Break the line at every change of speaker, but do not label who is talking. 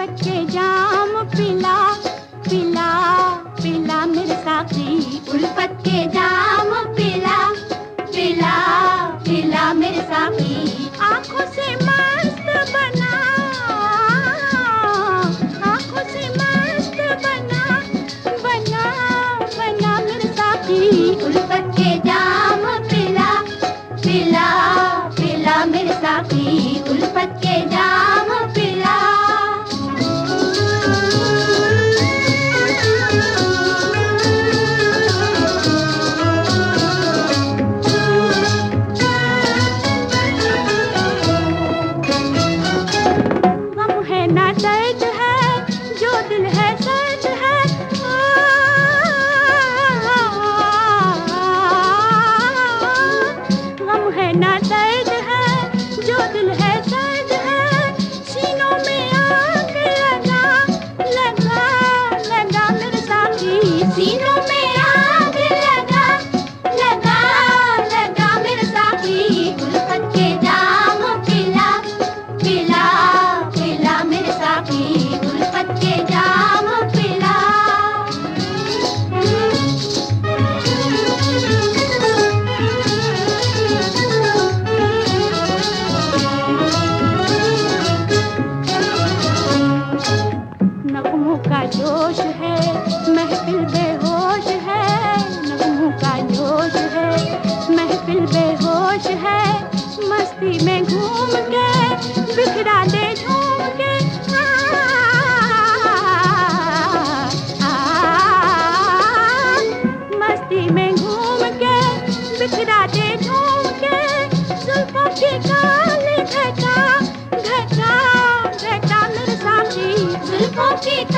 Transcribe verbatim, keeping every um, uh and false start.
उल्फत के जाम पिला पिला पिला मेरे साथी। उल्फत के जाम पिला पिला पिला मेरे साथी। आँखों से मस्त बना, आँखों से मस्त बना बना बना मेरे साथी। उल्फत के जाम पिला पिला पिला मेरे साथी। उल्फत के जाम पिला। गम है ना दर्द है जो दिल है सर्द है। गम है ना दर्द है जो दिल है सर्द है। सीनों में आग लगा लगा लगा मेरे साथी। सीनों में आग लगा लगा लगा मेरे साथी। उल्फत के जाम पिला पिला पिला मेरे साथी। उल्फत के जाम पिला। नगमों का जोश है महफिल बेहोश है। नगमों का जोश है महफिल बेहोश है। मस्ती में घूम के बिखरा दे झूम के। आ, आ, आ, मस्ती में घूम के बिखरा दे झूम के। जुल्फों की काली घटा घटा घटा मेरे साथी। जुल्फों की